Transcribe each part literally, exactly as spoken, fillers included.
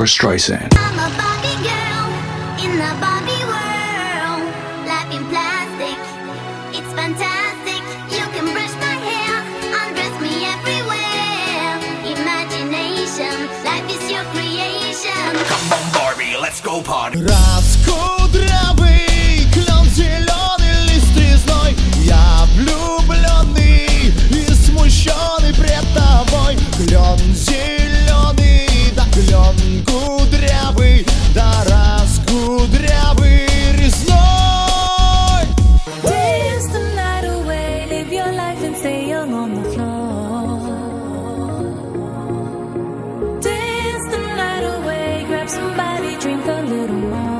Barbra Streisand. I'm a Barbie girl in the Barbie world. Life in plastic, it's fantastic. You can brush my hair, undress me everywhere. Imagination, life is your creation. Come on Barbie, let's go party. Раскудрявый клен, зеленый лист резной. Я влюбленный и смущенный пред тобой. Клен зеленый, да клен кудрявый, да раскудрявый резной. Dance the night away, live your life and stay young on the floor. Dance the night away, grab somebody, drink a little more.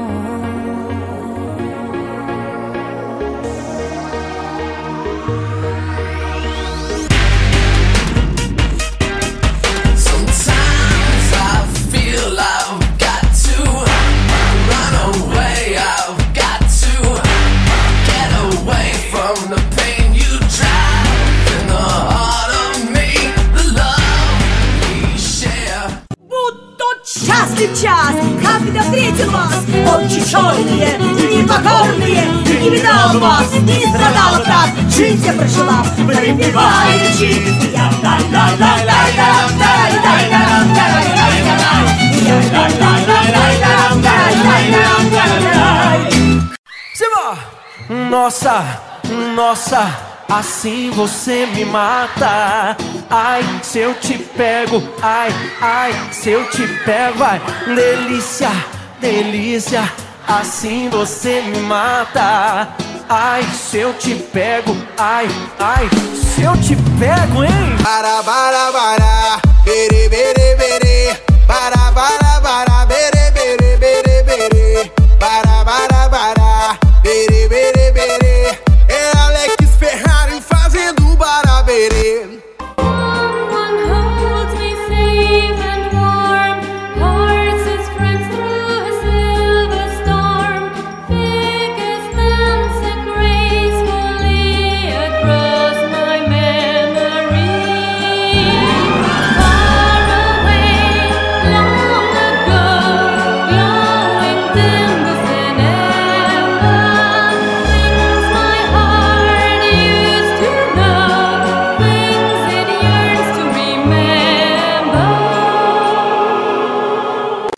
Sometimes I feel I've got to run away. I've got to get away from the pain you drive in the heart of me. The love we share. Вот тот счастлив час, когда встретил вас. Очи черные, непокорные, не видал вас, не страдал так. Жизнь я прожила, выпиваючи. Я Nossa, nossa, assim você me mata. Ai, se eu te pego, ai, ai, se eu te pego, ai, delícia, delícia, assim você me mata. Ai, se eu te pego, ai, ai, se eu te pego, hein? Para, para, para, bere, bere, bere, para, para.